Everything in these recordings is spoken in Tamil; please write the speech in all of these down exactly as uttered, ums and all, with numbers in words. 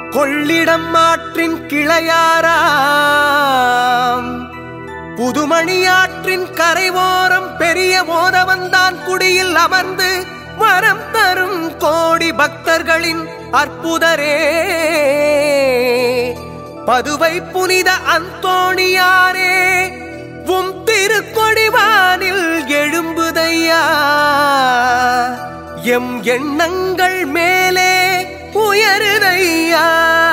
கொள்ளிடம் ஆற்றின் கிளையாராம் புதுமணி ஆற்றின் கரைவோரம் பெரிய மோதவந்தான் குடியில் அமர்ந்து வரம் தரும் கோடி பக்தர்களின் அற்புதரே பதுவை புனித அந்தோணியாரே உம் திருக்கொடிவானில் எழும்புதையா எம் எண்ணங்கள் மேலே உயருதையா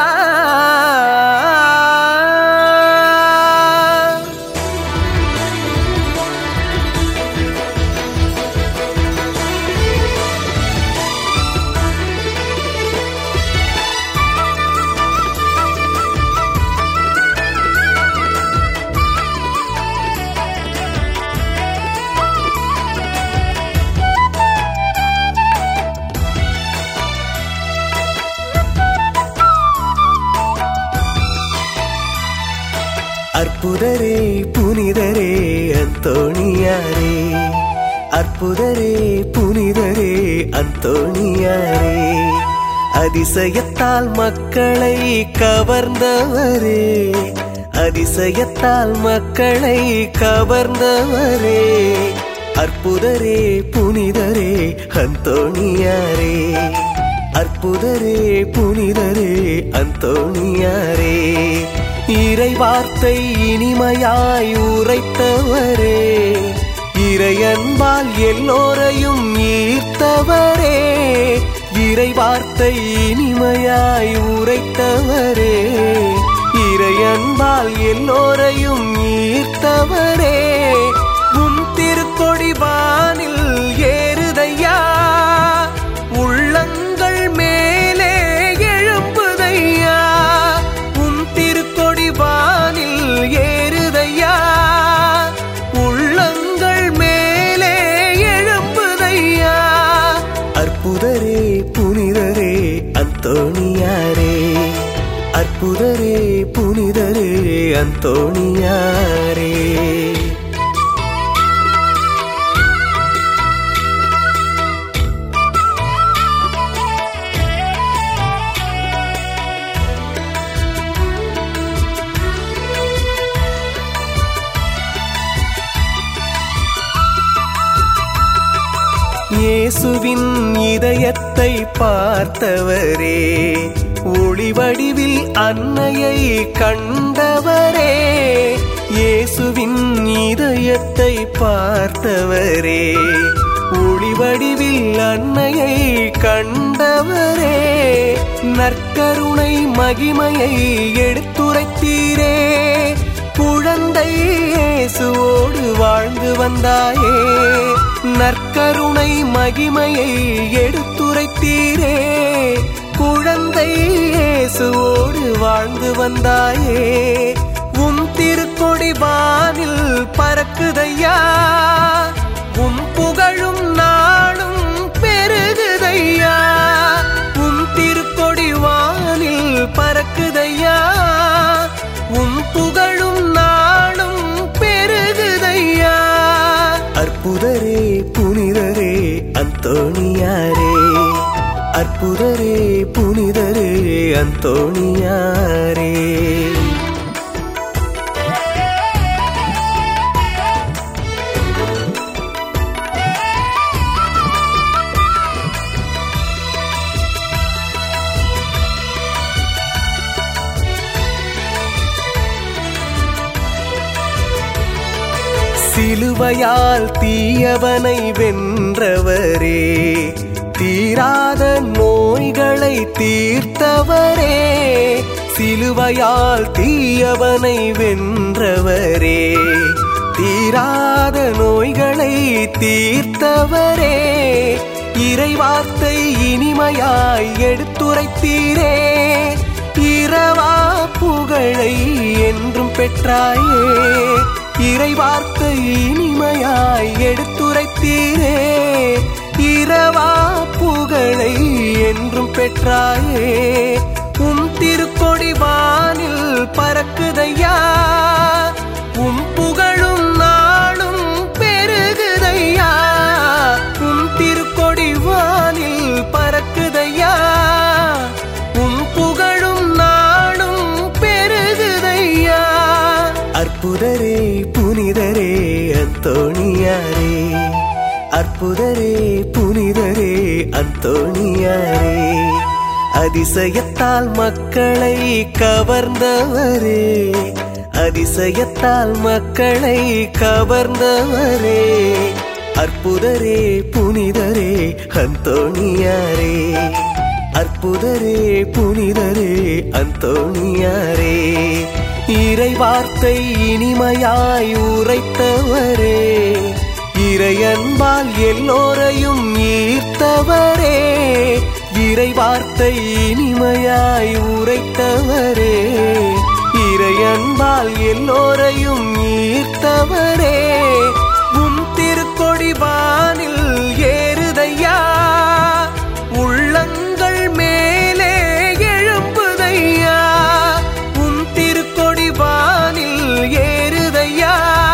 அற்புதரே புனிதரே அந்தோணியாரே அற்புதரே புனிதரே அந்தோணியாரே அதிசயத்தால் மக்களை கவர்ந்தவரே அதிசயத்தால் மக்களை கவர்ந்தவரே அற்புதரே புனிதரே அந்தோணியாரே அற்புதரே புனிதரே அந்தோணியாரே இறை வார்த்தை இனிமையாய் உரைத்தவரே இறையன்பால் எல்லோரையும் ஈர்த்தவரே இறை வார்த்தை இனிமையாய் உரைத்தவரே இறையன்பால் எல்லோரையும் ஈர்த்தவரே உம் திருக்கொடி வானில் ஏறுதையா உள்ளங்கள் மேலே எழும்புதையா உம் திருக்கொடி வானில் ஏறுதையா உள்ளங்கள் மேலே எழும்புதையா அற்புதரே புனிதரே அந்தோணியாரே அற்புதரே புனிதரே அந்தோணியாரே இயேசுவின் இதயத்தை பார்த்தவரே ஒளிவடிவில் அன்னையை கண்டவரே இயேசுவின் இதயத்தை பார்த்தவரே ஒளிவடிவில் அன்னையை கண்டவரே நற்கருணை மகிமையை எடுத்துரைத்தீரே குழந்தை இயேசுவோடு வாழ்ந்து வந்தாயே நற்கருணை மகிமையை எடுத்துரைத்தீரே குழந்தை இயேசுவோடு வாழ்ந்து வந்தாயே உம் திருக்கொடி வானில் பறக்குதையா உம் புகழும் நாளும் பெருகுதையா உம் திருக்கொடி வானில் பறக்குதையா உம் புகழும் நாளும் பெருகுதையா அற்புதரே புனிதரே அந்தோணியாரே அற்புதரே புனிதரே அந்தோணியாரே சிலுவையால் தீயவனை வென்றவரே தீராத நோய்களை தீர்த்தவரே சிலுவையால் தீயவனை வென்றவரே தீராத நோய்களை தீர்த்தவரே இறைவார்த்தை இனிமையாய் எடுத்துரைத்தீரே இரவா புகழை என்றும் பெற்றாயே இறைவார்த்தை இனிமையாய் எடுத்துரைத்தீரே இரவா புகழை என்றும் பெற்றாயே உம் திருக்கொடி வானில் பறக்குதையா உம் புகழும் நாளும் பெருகுதையா உம் திருக்கொடி வானில் பறக்குதையா உம் புகழும் அற்புதரே புனிதரே அந்தோணியாரே, அதிசயத்தால் மக்களை கவர்ந்தவரே, அதிசயத்தால் மக்களை கவர்ந்தவரே, அற்புதரே புனிதரே அந்தோணியாரே, அற்புதரே புனிதரே அந்தோணியாரே, இறை வார்த்தை இனிமையாய் உரைத்தவரே, இறையன்பால் எல்லோரையும் ஈர்த்தவரே, இறை வார்த்தை இனிமையாய் உரைத்தவரே, இறையன்பால் எல்லோரையும் ஈர்த்தவரே, உம் திருக்கொடி வானில் ஏறுதையா, உள்ளங்கள் மேலே எழும்புதையா, உம் திருக்கொடி வானில் ஏறுதையா,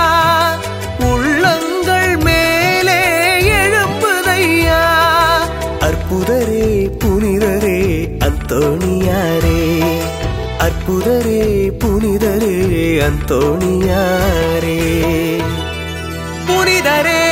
உள்ளங்கள் மேலே எழும்புதையா, அற்புதரே புனிதரே அந்தோணியாரே, அற்புதரே புனிதரே அந்தோணியாரே, புனிதரே